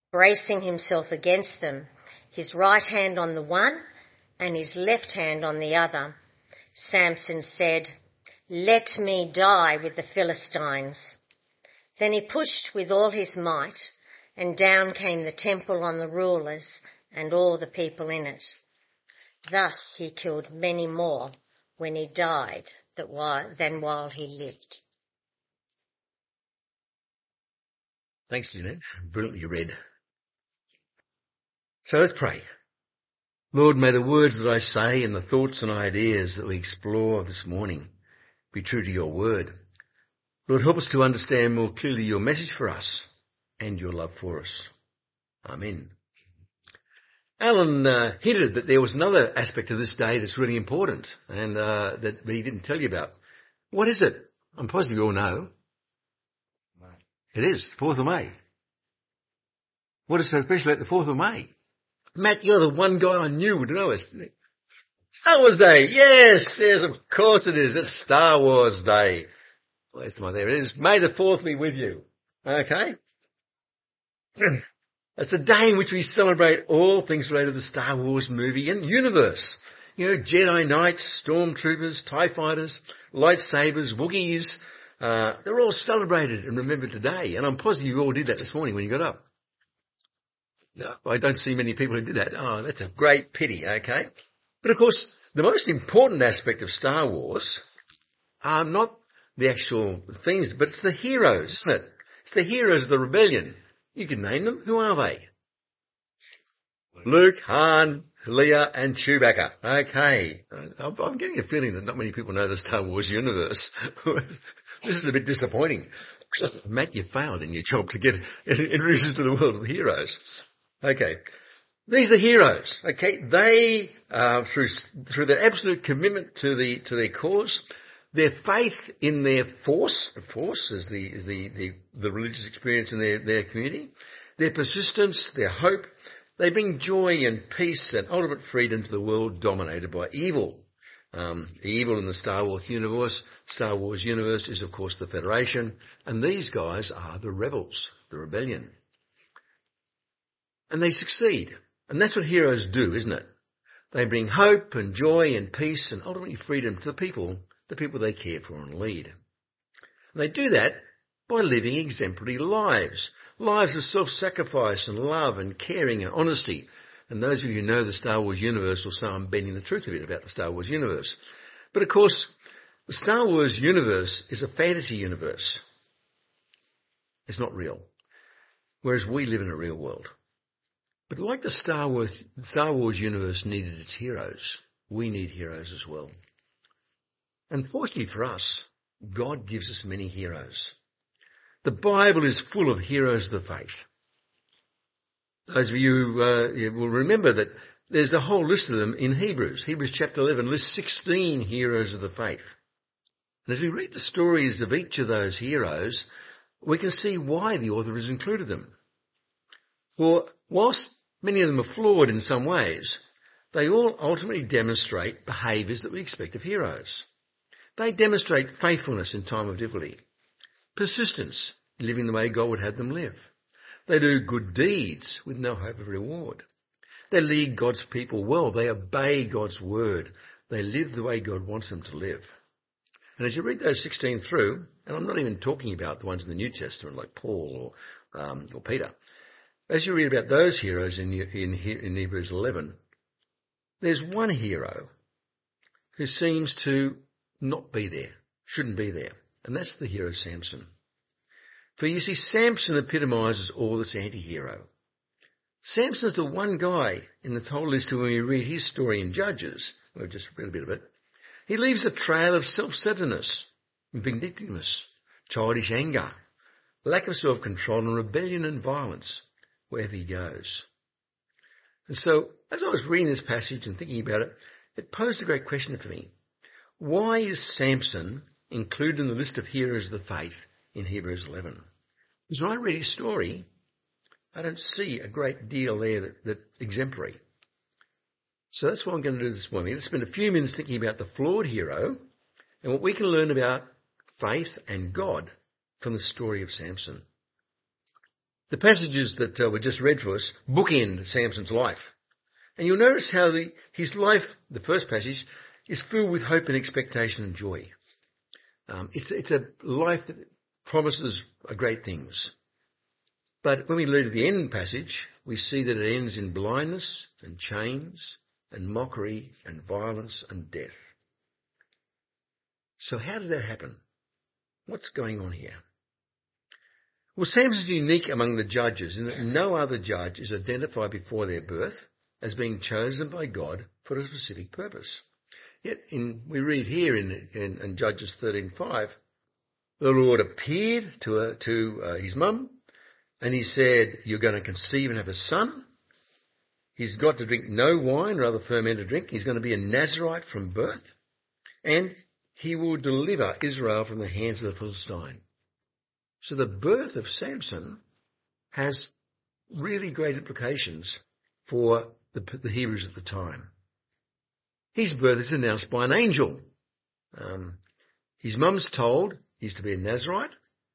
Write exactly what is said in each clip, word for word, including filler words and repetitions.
bracing himself against them, his right hand on the one and his left hand on the other. Samson said, "Let me die with the Philistines." Then he pushed with all his might, and down came the temple on the rulers and all the people in it. Thus he killed many more when he died than while he lived. Thanks, Jeanette. Brilliantly read. So let's pray. Lord, may the words that I say and the thoughts and ideas that we explore this morning be true to your word. Lord, help us to understand more clearly your message for us and your love for us. Amen. Alan uh, hinted that there was another aspect of this day that's really important and uh, that he didn't tell you about. What is it? I'm positive you all know. May. It is, the fourth of May. What is so special about the fourth of May? Matt, you're the one guy I knew would know it. Star Wars Day. Yes, yes, of course it is. It's Star Wars Day. Where's my, there it is. May the fourth be with you. Okay? It's a day in which we celebrate all things related to the Star Wars movie and universe. You know, Jedi Knights, Stormtroopers, TIE Fighters, lightsabers, Wookiees. Uh, they're all celebrated and remembered today. And I'm positive you all did that this morning when you got up. No, I don't see many people who did that. Oh, that's a great pity, okay? But of course, the most important aspect of Star Wars are not the actual things, but it's the heroes, isn't it? It's the heroes of the rebellion. You can name them. Who are they? Luke, Han, Leia, and Chewbacca. Okay. I'm getting a feeling that not many people know the Star Wars universe. This is a bit disappointing. Matt, you failed in your job to get introduced to the world of heroes. Okay. These are heroes. Okay. They, uh, through, through their absolute commitment to the, to their cause, their faith in their force, force is the, is the, the, the religious experience in their, their community, their persistence, their hope, they bring joy and peace and ultimate freedom to the world dominated by evil. Um, the evil in the Star Wars universe, Star Wars universe is of course the Federation, and these guys are the rebels, the rebellion. And they succeed. And that's what heroes do, isn't it? They bring hope and joy and peace and ultimately freedom to the people, the people they care for and lead. And they do that by living exemplary lives, lives of self-sacrifice and love and caring and honesty. And those of you who know the Star Wars universe will say I'm bending the truth a bit about the Star Wars universe. But of course, the Star Wars universe is a fantasy universe. It's not real. Whereas we live in a real world. But like the Star Wars, Star Wars universe needed its heroes, we need heroes as well. Unfortunately for us, God gives us many heroes. The Bible is full of heroes of the faith. Those of you uh, will remember that there's a whole list of them in Hebrews. Hebrews chapter eleven lists sixteen heroes of the faith. And as we read the stories of each of those heroes, we can see why the author has included them. For whilst many of them are flawed in some ways, they all ultimately demonstrate behaviours that we expect of heroes. They demonstrate faithfulness in time of difficulty, persistence in living the way God would have them live. They do good deeds with no hope of reward. They lead God's people well. They obey God's word. They live the way God wants them to live. And as you read those sixteen through, and I'm not even talking about the ones in the New Testament like Paul or, um, or Peter, as you read about those heroes in, in, in Hebrews eleven, there's one hero who seems to not be there, shouldn't be there, and that's the hero Samson. For you see, Samson epitomises all that's anti-hero. Samson's the one guy in the whole list who, when we read his story in Judges, we've just read a bit of it, he leaves a trail of self-centeredness, vindictiveness, childish anger, lack of self-control and rebellion and violence wherever he goes. And so, as I was reading this passage and thinking about it, it posed a great question for me. Why is Samson included in the list of heroes of the faith in Hebrews eleven? Because when I read his story, I don't see a great deal there that, that's exemplary. So that's what I'm going to do this morning. Let's spend a few minutes thinking about the flawed hero and what we can learn about faith and God from the story of Samson. The passages that uh, were just read for us bookend Samson's life. And you'll notice how the, his life, the first passage, is filled with hope and expectation and joy. Um, it's, it's a life that promises great things. But when we read the end passage, we see that it ends in blindness and chains and mockery and violence and death. So how does that happen? What's going on here? Well, Samson is unique among the judges in that no other judge is identified before their birth as being chosen by God for a specific purpose. Yet in, we read here in, in, in Judges thirteen five, the Lord appeared to, uh, to uh, his mum and he said, you're going to conceive and have a son. He's got to drink no wine, rather fermented drink. He's going to be a Nazirite from birth. And he will deliver Israel from the hands of the Philistine. So the birth of Samson has really great implications for the, the Hebrews at the time. His birth is announced by an angel. Um, his mum's told he's to be a Nazirite.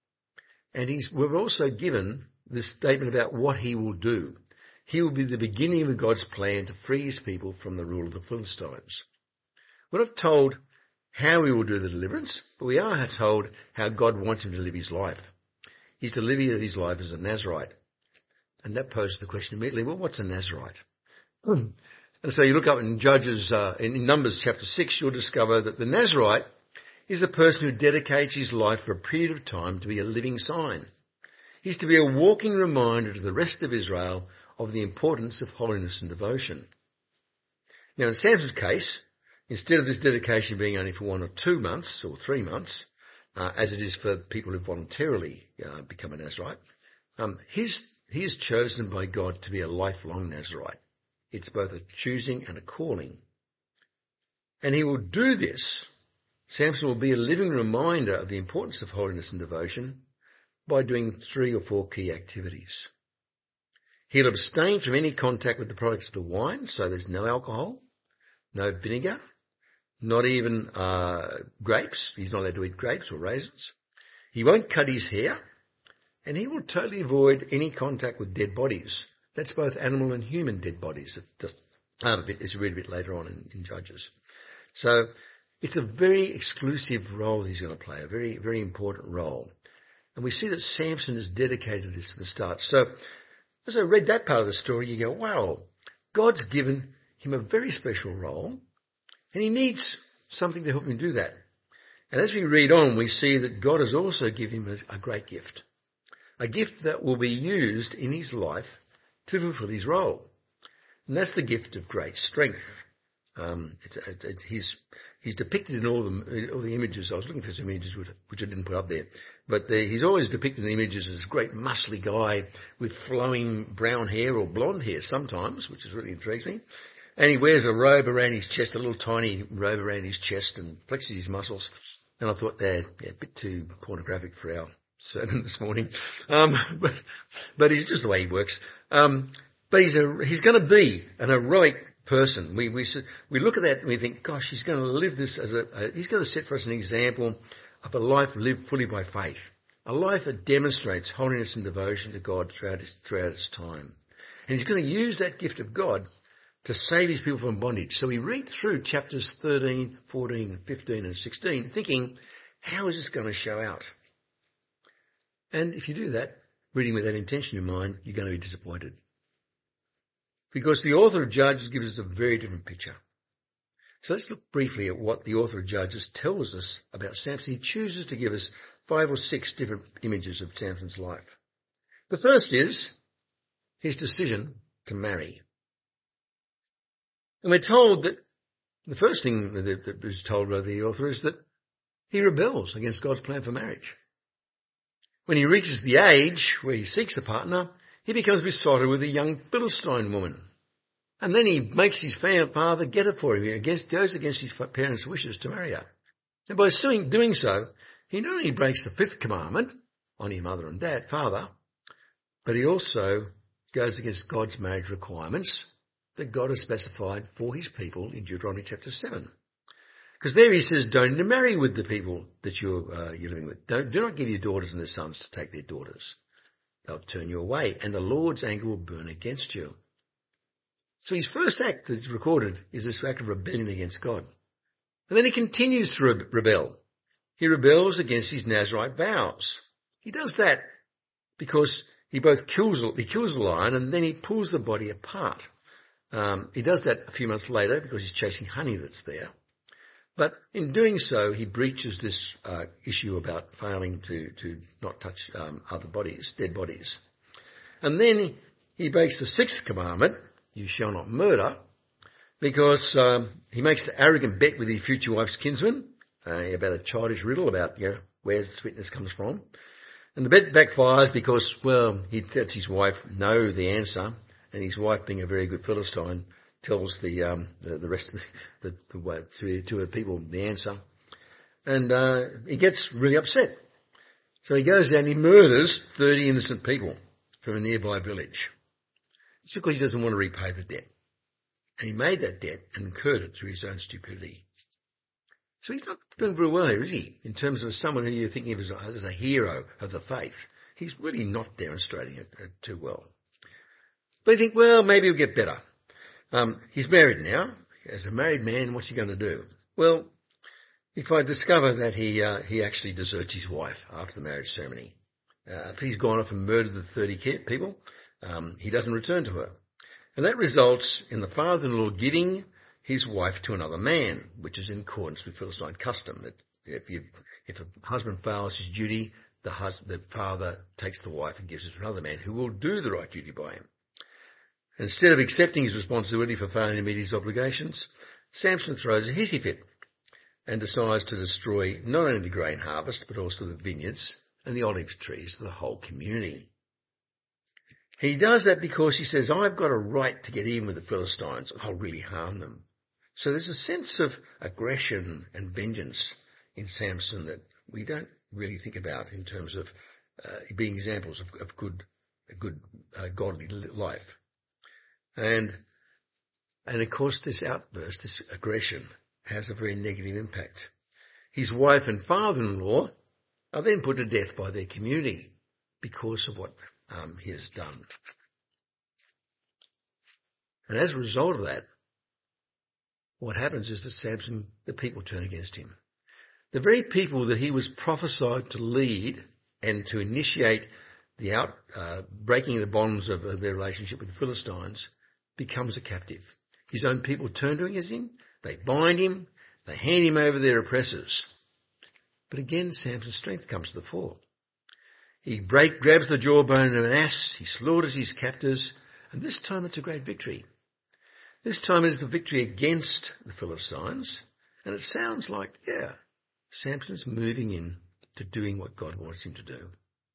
And he's, we're also given this statement about what he will do. He will be the beginning of God's plan to free his people from the rule of the Philistines. We're not told how he will do the deliverance, but we are told how God wants him to live his life. He's to live his life as a Nazirite. And that poses the question immediately, well, what's a Nazirite? Hmm. And so you look up in Judges, uh, in Numbers chapter six, you'll discover that the Nazirite is a person who dedicates his life for a period of time to be a living sign. He's to be a walking reminder to the rest of Israel of the importance of holiness and devotion. Now in Samson's case, instead of this dedication being only for one or two months or three months, uh, as it is for people who voluntarily uh, become a Nazirite, um, his, he is chosen by God to be a lifelong Nazirite. It's both a choosing and a calling. And he will do this. Samson will be a living reminder of the importance of holiness and devotion by doing three or four key activities. He'll abstain from any contact with the products of the wine, so there's no alcohol, no vinegar, not even uh, grapes. He's not allowed to eat grapes or raisins. He won't cut his hair, and he will totally avoid any contact with dead bodies. That's both animal and human dead bodies. It just, um, a bit, as you read a bit later on in, in Judges. So it's a very exclusive role he's going to play, a very, very important role. And we see that Samson is dedicated to this from the start. So as I read that part of the story, you go, wow, God's given him a very special role, and he needs something to help him do that. And as we read on, we see that God has also given him a, a great gift, a gift that will be used in his life to fulfill his role. And that's the gift of great strength. Um, it's, it's, he's, he's depicted in all the, all the images. I was looking for some images which, which I didn't put up there. But the, he's always depicted in the images as a great muscly guy with flowing brown hair or blonde hair sometimes, which is really intrigues me. And he wears a robe around his chest, a little tiny robe around his chest and flexes his muscles. And I thought they're yeah, a bit too pornographic for our sermon this morning. Um, but, but it's just the way he works. Um, but he's a, he's going to be an heroic person. We, we, we look at that and we think, gosh, he's going to live this as a, a, he's going to set for us an example of a life lived fully by faith. A life that demonstrates holiness and devotion to God throughout its, throughout its time. And he's going to use that gift of God to save his people from bondage. So we read through chapters thirteen, fourteen, fifteen and sixteen thinking, how is this going to show out? And if you do that, reading with that intention in mind, you're going to be disappointed. Because the author of Judges gives us a very different picture. So let's look briefly at what the author of Judges tells us about Samson. He chooses to give us five or six different images of Samson's life. The first is his decision to marry. And we're told that the first thing that, that was told by the author is that he rebels against God's plan for marriage. When he reaches the age where he seeks a partner, he becomes besotted with a young Philistine woman. And then he makes his father get her for him. He against, goes against his parents' wishes to marry her. And by doing so, he not only breaks the fifth commandment, on your mother and dad, father, but he also goes against God's marriage requirements that God has specified for his people in Deuteronomy chapter seven. Because there he says, don't intermarry with the people that you're, uh, you're living with. Don't, do not give your daughters and their sons to take their daughters. they'll turn you away, and the Lord's anger will burn against you. So his first act that's recorded is this act of rebellion against God. And then he continues to re- rebel. He rebels against his Nazirite vows. He does that because he both kills, he kills the lion and then he pulls the body apart. Um, he does that a few months later because he's chasing honey that's there. But in doing so, he breaches this uh, issue about failing to, to not touch um, other bodies, dead bodies. And then he breaks the sixth commandment, you shall not murder, because um, he makes the arrogant bet with his future wife's kinsman uh, about a childish riddle about you know, where the sweetness comes from. And the bet backfires because, well, he lets his wife know the answer, and his wife, being a very good Philistine, tells the um, the, the rest of the, the, the to, to her people the answer, and uh, he gets really upset. So he goes out and he murders thirty innocent people from a nearby village. It's because he doesn't want to repay the debt, and he made that debt and incurred it through his own stupidity. So he's not doing very well here, is he? In terms of someone who you're thinking of as a, as a hero of the faith, he's really not demonstrating it uh, too well. But you think, well, maybe he'll get better. Um, he's married now. As a married man, what's he going to do? Well, if I discover that he uh, he actually deserts his wife after the marriage ceremony, uh, if he's gone off and murdered the thirty people, um, he doesn't return to her. And that results in the father-in-law giving his wife to another man, which is in accordance with Philistine custom. That if, you, if a husband fails his duty, the, hus- the father takes the wife and gives it to another man who will do the right duty by him. Instead of accepting his responsibility for failing to meet his obligations, Samson throws a hissy fit and decides to destroy not only the grain harvest, but also the vineyards and the olive trees of the whole community. He does that because he says, I've got a right to get even with the Philistines. I'll really harm them. So there's a sense of aggression and vengeance in Samson that we don't really think about in terms of uh, being examples of, of good, a good uh, godly life. And, and of course this outburst, this aggression, has a very negative impact. His wife and father-in-law are then put to death by their community because of what um, he has done. And as a result of that, what happens is that Samson, the people turn against him. The very people that he was prophesied to lead and to initiate the out, uh, breaking the bonds of, of their relationship with the Philistines becomes a captive. His own people turn against him, they bind him, they hand him over their oppressors. But again, Samson's strength comes to the fore. He break, grabs the jawbone of an ass, he slaughters his captors, and this time it's a great victory. This time it is a victory against the Philistines, and it sounds like, yeah, Samson's moving in to doing what God wants him to do.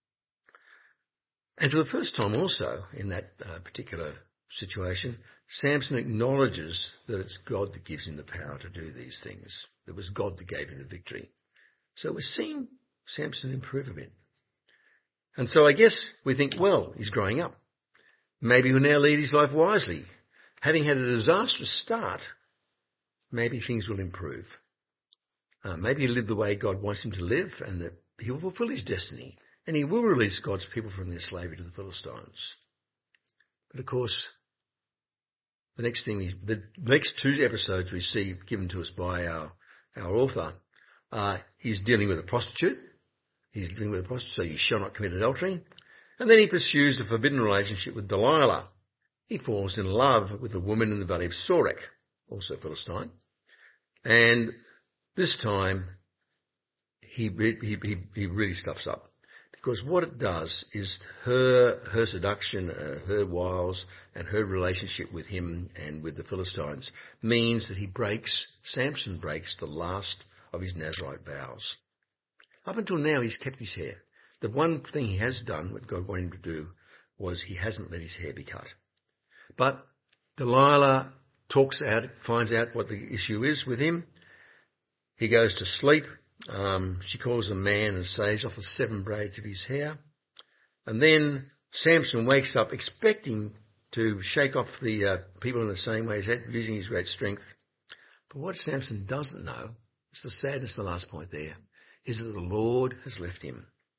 And for the first time also in that uh, particular situation, Samson acknowledges that it's God that gives him the power to do these things. It was God that gave him the victory. So we're seeing Samson improve a bit. And so I guess we think, well, he's growing up. Maybe he'll now lead his life wisely. Having had a disastrous start, maybe things will improve. Uh, maybe he'll live the way God wants him to live, and that he will fulfill his destiny, and he will release God's people from their slavery to the Philistines. But of course, the next thing, is, the next two episodes we see given to us by our, our author, uh, he's dealing with a prostitute. He's dealing with a prostitute, so you shall not commit adultery. And then he pursues a forbidden relationship with Delilah. He falls in love with a woman in the valley of Sorek, also Philistine. And this time, he, he, he, he really stuffs up. Because what it does is her, her seduction, uh, her wiles, and her relationship with him and with the Philistines means that he breaks, Samson breaks the last of his Nazirite vows. Up until now, he's kept his hair. The one thing he has done, what God wanted him to do, was he hasn't let his hair be cut. But Delilah talks out, finds out what the issue is with him. He goes to sleep. Um, she calls a man and saves off the seven braids of his hair. And then Samson wakes up expecting to shake off the uh, people in the same way as that, using his great strength. But what Samson doesn't know, it's the sadness, the last point there, is that the Lord has left him.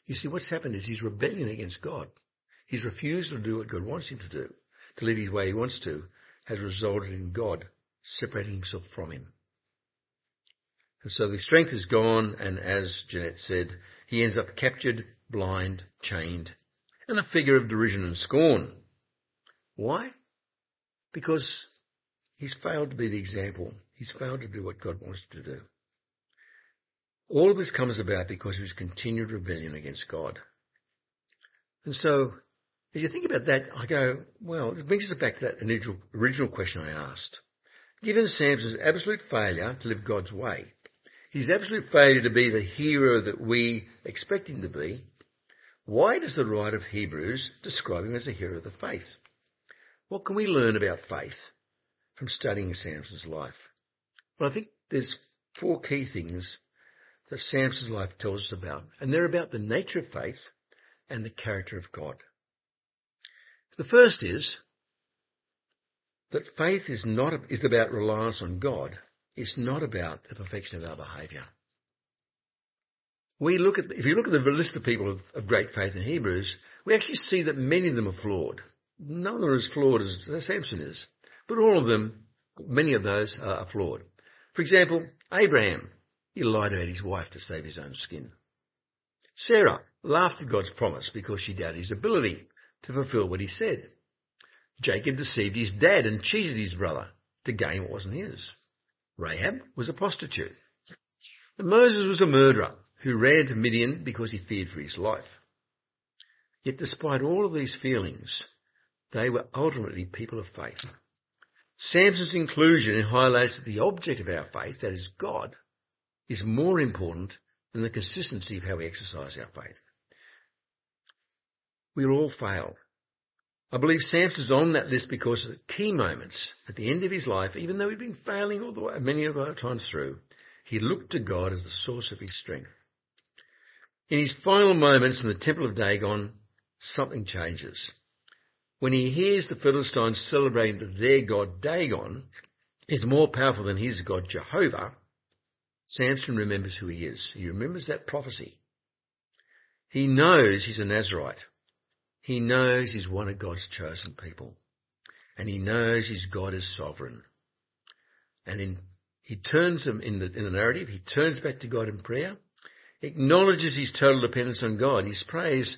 You see, what's happened is his rebellion against God, his refusal to do what God wants him to do, to live his way he wants to, has resulted in God separating himself from him. And so the strength is gone, and as Jeanette said, he ends up captured, blind, chained, and a figure of derision and scorn. Why? Because he's failed to be the example. He's failed to do what God wants him to do. All of this comes about because of his continued rebellion against God. And so, as you think about that, I go, well, it brings us back to that original, original question I asked. Given Samson's absolute failure to live God's way, his absolute failure to be the hero that we expect him to be, why does the writer of Hebrews describe him as a hero of the faith? What can we learn about faith from studying Samson's life? Well, I think there's four key things that Samson's life tells us about, and they're about the nature of faith and the character of God. The first is that faith is not is about reliance on God. It's not about the perfection of our behaviour. We look at if you look at the list of people of, of great faith in Hebrews, we actually see that many of them are flawed. None of them are as flawed as, as Samson is, but all of them, many of those are flawed. For example, Abraham, he lied about his wife to save his own skin. Sarah laughed at God's promise because she doubted his ability to fulfill what he said. Jacob deceived his dad and cheated his brother to gain what wasn't his. Rahab was a prostitute. And Moses was a murderer who ran to Midian because he feared for his life. Yet despite all of these feelings, they were ultimately people of faith. Samson's inclusion highlights that the object of our faith, that is God, is more important than the consistency of how we exercise our faith. We'll all fail. I believe Samson's on that list because of the key moments at the end of his life, even though he'd been failing all the way, many of our times through, he looked to God as the source of his strength. In his final moments in the temple of Dagon, something changes. When he hears the Philistines celebrating that their god Dagon is more powerful than his God Jehovah, Samson remembers who he is. He remembers that prophecy. He knows he's a Nazirite. He knows he's one of God's chosen people. And he knows his God is sovereign. And in, he turns him in the, in the narrative, he turns back to God in prayer, acknowledges his total dependence on God. He prays,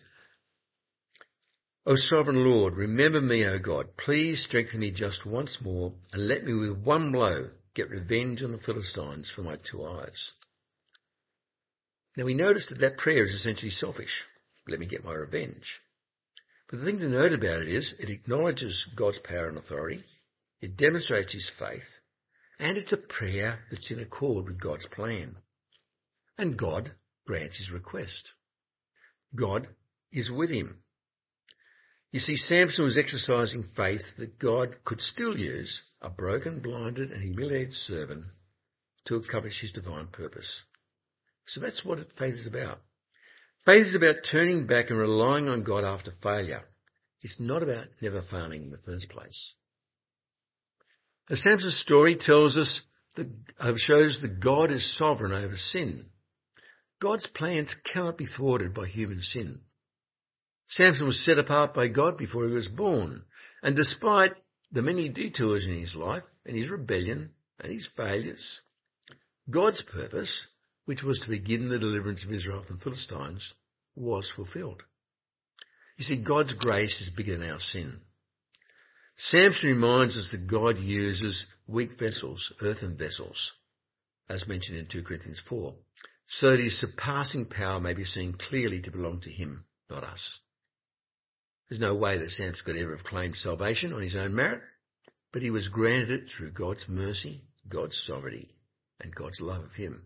O sovereign Lord, remember me, O God. Please strengthen me just once more and let me with one blow get revenge on the Philistines for my two eyes. Now we notice that that prayer is essentially selfish. Let me get my revenge. But the thing to note about it is it acknowledges God's power and authority, it demonstrates his faith, and it's a prayer that's in accord with God's plan. And God grants his request. God is with him. You see, Samson was exercising faith that God could still use a broken, blinded and humiliated servant to accomplish his divine purpose. So that's what faith is about. Faith is about turning back and relying on God after failure. It's not about never failing in the first place. As Samson's story tells us, that shows that God is sovereign over sin. God's plans cannot be thwarted by human sin. Samson was set apart by God before he was born, and despite the many detours in his life and his rebellion and his failures, God's purpose, which was to begin the deliverance of Israel from the Philistines, was fulfilled. You see, God's grace is bigger than our sin. Samson reminds us that God uses weak vessels, earthen vessels, as mentioned in two Corinthians four, so that his surpassing power may be seen clearly to belong to him, not us. There's no way that Samson could ever have claimed salvation on his own merit, but he was granted it through God's mercy, God's sovereignty, and God's love of him.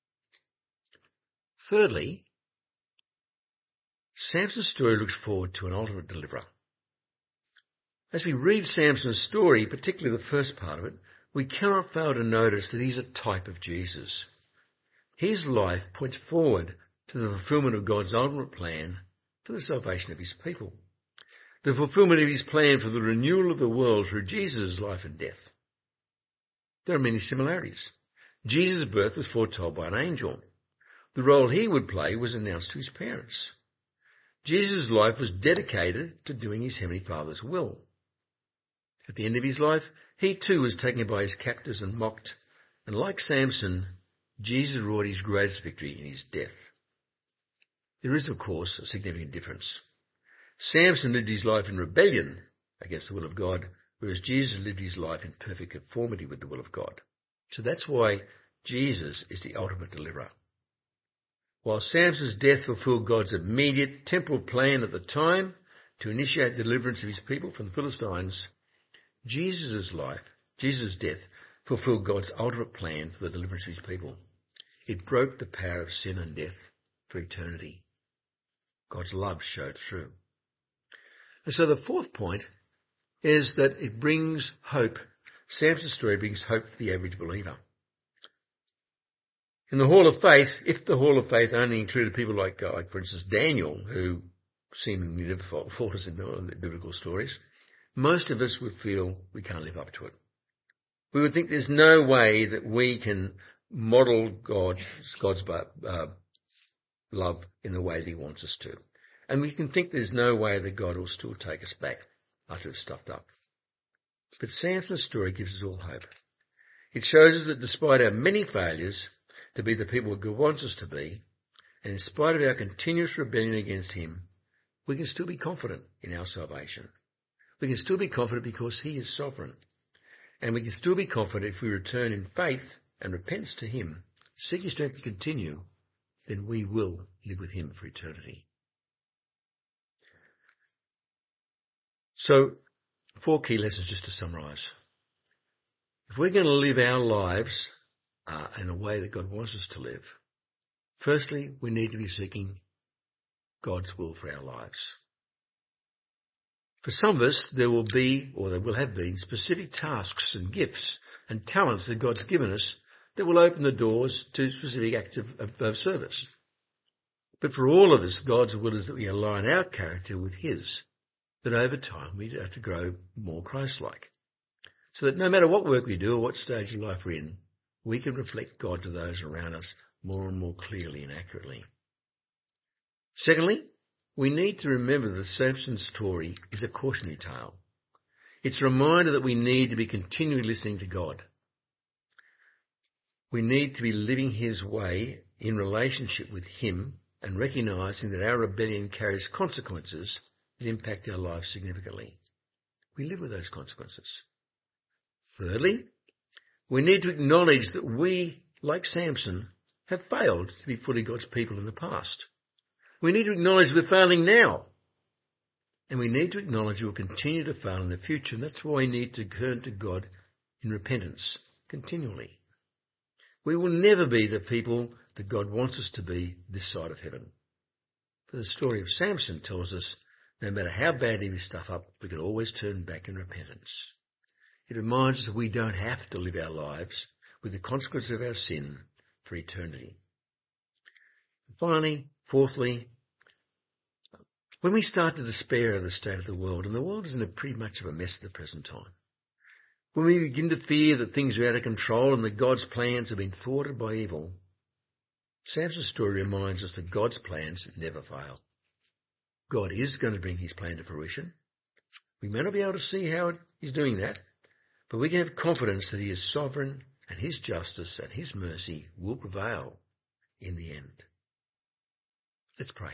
Thirdly, Samson's story looks forward to an ultimate deliverer. As we read Samson's story, particularly the first part of it, we cannot fail to notice that he's a type of Jesus. His life points forward to the fulfillment of God's ultimate plan for the salvation of his people. The fulfillment of his plan for the renewal of the world through Jesus' life and death. There are many similarities. Jesus' birth was foretold by an angel. The role he would play was announced to his parents. Jesus' life was dedicated to doing his Heavenly Father's will. At the end of his life, he too was taken by his captors and mocked, and like Samson, Jesus wrought his greatest victory in his death. There is, of course, a significant difference. Samson lived his life in rebellion against the will of God, whereas Jesus lived his life in perfect conformity with the will of God. So that's why Jesus is the ultimate deliverer. While Samson's death fulfilled God's immediate temporal plan at the time to initiate the deliverance of his people from the Philistines, Jesus' life, Jesus' death, fulfilled God's ultimate plan for the deliverance of his people. It broke the power of sin and death for eternity. God's love showed through. And so the fourth point is that it brings hope. Samson's story brings hope for the average believer. In the Hall of Faith, if the Hall of Faith only included people like, uh, like for instance, Daniel, who seemingly never fought us in the biblical stories, most of us would feel we can't live up to it. We would think there's no way that we can model God's, God's uh, love in the way that he wants us to. And we can think there's no way that God will still take us back after it's stuffed up. But Samson's story gives us all hope. It shows us that despite our many failures to be the people God wants us to be, and in spite of our continuous rebellion against him, we can still be confident in our salvation. We can still be confident because he is sovereign. And we can still be confident if we return in faith and repentance to him, seek his strength to continue, then we will live with him for eternity. So, four key lessons just to summarise. If we're going to live our lives uh, in a way that God wants us to live, firstly, we need to be seeking God's will for our lives. For some of us, there will be, or there will have been, specific tasks and gifts and talents that God's given us that will open the doors to specific acts of, of, of service. But for all of us, God's will is that we align our character with his, that over time we have to grow more Christ-like. So that no matter what work we do or what stage of life we're in, we can reflect God to those around us more and more clearly and accurately. Secondly, we need to remember that Samson's story is a cautionary tale. It's a reminder that we need to be continually listening to God. We need to be living his way in relationship with him and recognising that our rebellion carries consequences that impact our lives significantly. We live with those consequences. Thirdly, we need to acknowledge that we, like Samson, have failed to be fully God's people in the past. We need to acknowledge we're failing now. And we need to acknowledge we will continue to fail in the future, and that's why we need to turn to God in repentance continually. We will never be the people that God wants us to be this side of heaven. For the story of Samson tells us no matter how badly we stuff up, we can always turn back in repentance. It reminds us that we don't have to live our lives with the consequences of our sin for eternity. And finally, fourthly, when we start to despair of the state of the world, and the world is in a pretty much of a mess at the present time, when we begin to fear that things are out of control and that God's plans have been thwarted by evil, Samson's story reminds us that God's plans never fail. God is going to bring his plan to fruition. We may not be able to see how he's doing that, but we can have confidence that he is sovereign and his justice and his mercy will prevail in the end. Let's pray.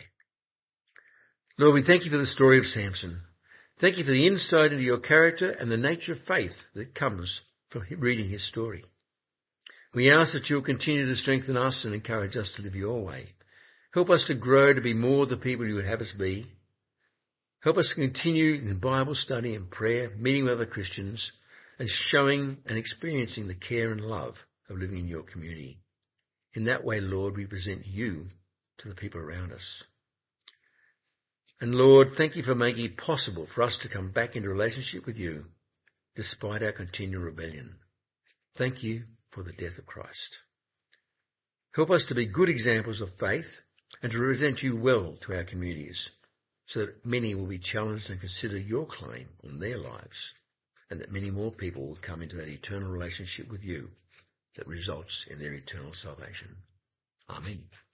Lord, we thank you for the story of Samson. Thank you for the insight into your character and the nature of faith that comes from reading his story. We ask that you'll continue to strengthen us and encourage us to live your way. Help us to grow to be more the people you would have us be. Help us to continue in Bible study and prayer, meeting with other Christians, and showing and experiencing the care and love of living in your community. In that way, Lord, we present you to the people around us. And Lord, thank you for making it possible for us to come back into relationship with you despite our continual rebellion. Thank you for the death of Christ. Help us to be good examples of faith and to represent you well to our communities so that many will be challenged and consider your claim on their lives and that many more people will come into that eternal relationship with you that results in their eternal salvation. Amen.